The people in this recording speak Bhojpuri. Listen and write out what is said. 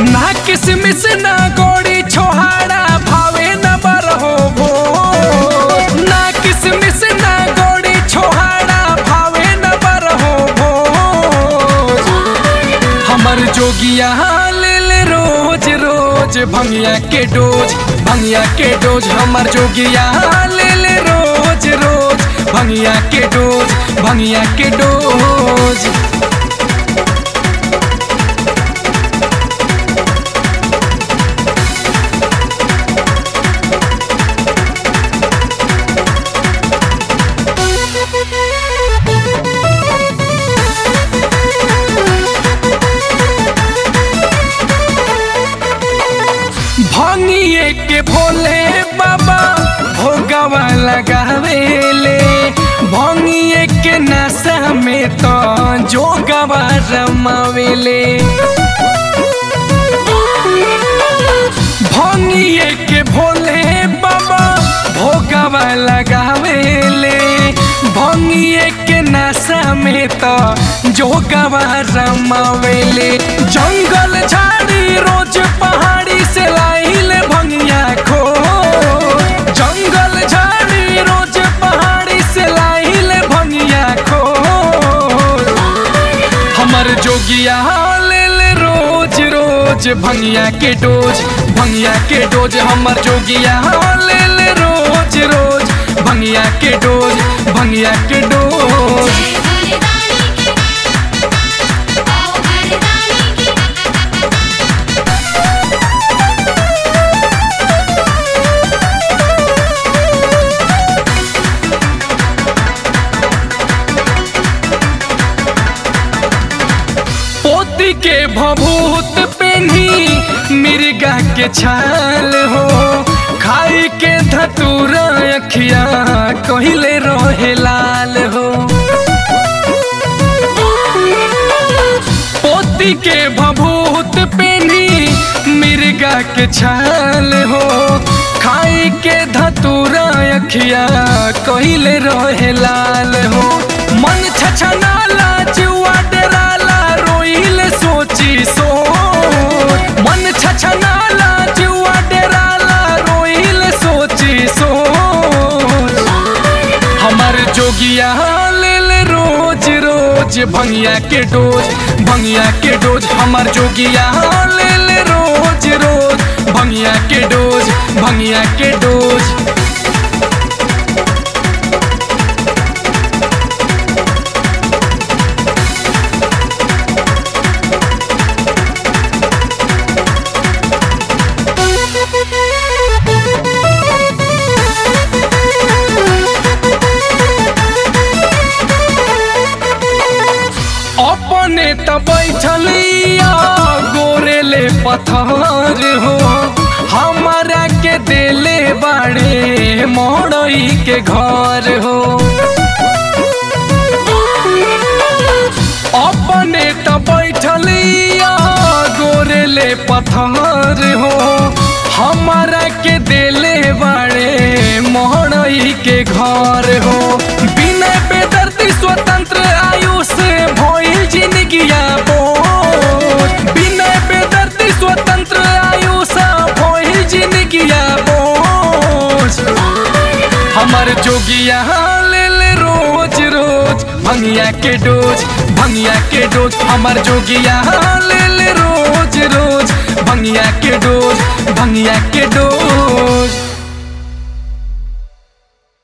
ना किसमिस ना गोड़ी छोहाड़ा भावे न बरहो भो। ना किसमिस ना गोड़ी छोहाड़ा भावे न बरहो भो। हमर जोगिया ले ले रोज रोज भंगिया के डोज, भंगिया के डोज। हमर जोगिया ले ले रोज रोज भंगिया के डोज, भंगिया के डोज। भंगिए के भोले बाबा भोगवा लगावेले। भंगिए के नशा में तो जोगवा रमावेले। भंगिए के भोले बाबा भोगवा लगावेले। भंगिए के नशा में तो जोगवा रमावेले। जंगल झाड़ी रोज पहाड़ी से लाइल भंगिया खो। जंगल झाड़ी रोज पहाड़ी से लाइल भंगिया खो। हमर जोगिया ले ले रोज रोज भंगिया के डोज, भंगिया के डोज। हमर जोगिया ले ले रोज रोज भंगिया के डोज, भंगिया के डोज। पोती के भभूत पेन्ही मिर्गा के छाल हो। खाई के धतूरा अखिया कहिले रोहे लाल हो। पोती के भभूत पेन्ही मिर्गा के छाल हो। खाई के धतूरा अखिया कहिले रोहे लाल हो। मन छछनाला जुआ डराला रोइल सोची सोच। मन छछनाला जुआ डराला रोइल सोची सोच। हमर जोगिया ले ले रोज रोज भंगिया के डोज, भंगिया के डोज। हमर जोगिया ले ले रोज रोज भंगिया के डोज, भंगिया के डोज। अपने त बैठलिया गोरेले पत्थर हो। हमारा के देले बाड़े मोड़ई के घर हो। अपने त बैठलिया गोरेले पत्थर हो। हमारा के देले बाड़े मोड़ई के घर हो। बिना बेदर्दी स्वतंत्र आयु से भइल जिंदगिया बोझ। बिना बेदर्दी स्वतंत्र आयु से भइल जिंदगिया बोझ। हमर जोगिया ले ले रोज रोज भंगिया के डोज, भंगिया के डोज। हमर जोगिया ले ले रोज रोज भंगिया के डोज, भंगिया के डोज।